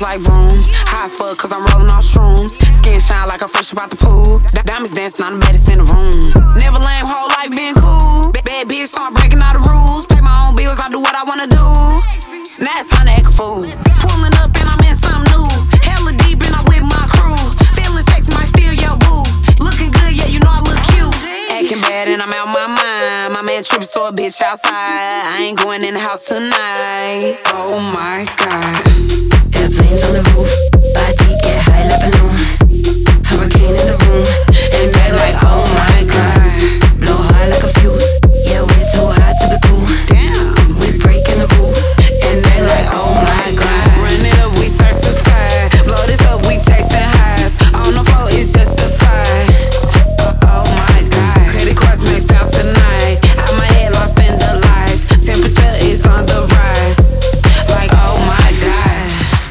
just like vroom. High as fuck cause I'm rolling off shrooms. Skin shine like I'm fresh about the pool. Diamonds dancing on the baddest in the room. Never lame, whole life been cool. Bad bitch, so I'm breaking all the rules. Pay my own bills, I do what I wanna do. Now it's time to act a fool. Pulling up and I'm in something new. Hella deep and I'm with my crew. Feeling sexy, might steal your boo. Looking good, yeah, you know I look cute. Acting bad and I'm out my mind. My man tripping, so a bitch outside. I ain't going in the house tonight. Oh my God. Airplanes on the roof, body get high like balloon. Hurricane in the room, and they like, oh my God. Blow hard like a fuse, yeah, we're too hot to be cool. Damn, We're breaking the rules, and they like, oh my God. run it up, we certified. Blow this up, we chasing highs. On the floor, it's justified. Oh my God, credit cards maxed out tonight. Out my head, lost in the lights. Temperature is on the rise. Like, oh my God.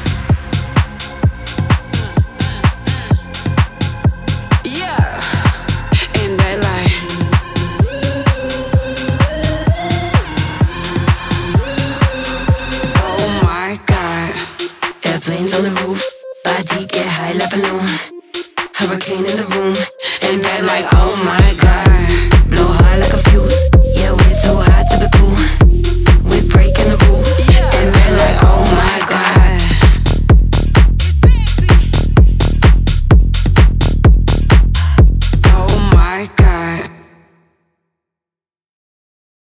Yeah, and they like, oh my God. Airplanes on the roof, body get high like balloon.